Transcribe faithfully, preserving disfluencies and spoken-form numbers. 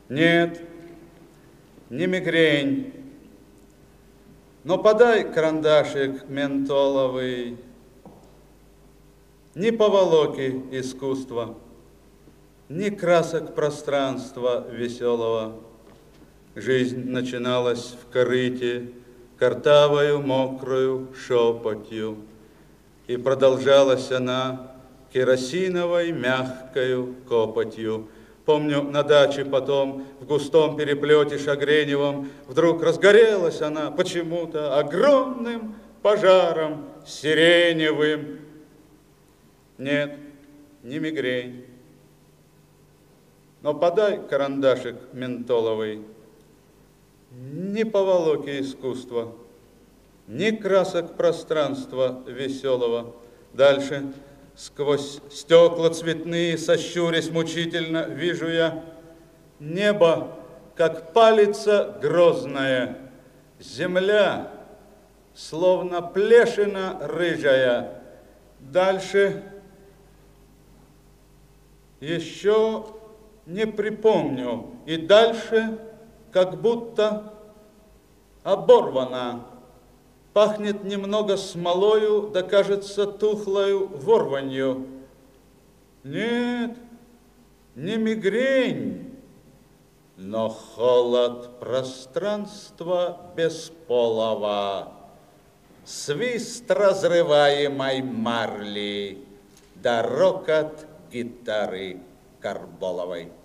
Нет, не мигрень. Но подай карандашик ментоловый, ни поволоки искусства, ни красок пространства веселого. Жизнь начиналась в корыте, картавою, мокрою шепотью, и продолжалась она керосиновой мягкою копотью. Помню, на даче потом, в густом переплете шагреневом, вдруг разгорелась она почему-то огромным пожаром сиреневым. Нет, не мигрень. Но подай карандашик ментоловый, ни поволоки искусства, ни красок пространства веселого. Дальше. Сквозь стекла цветные, сощурясь мучительно, вижу я небо, как палица грозная, земля, словно плешина рыжая. Дальше еще не припомню, и дальше как будто оборвана. Пахнет немного смолою, да кажется тухлою ворванью. Нет, не мигрень, но холод пространства бесполого, свист разрываемой марли, да рокот гитары карболовой.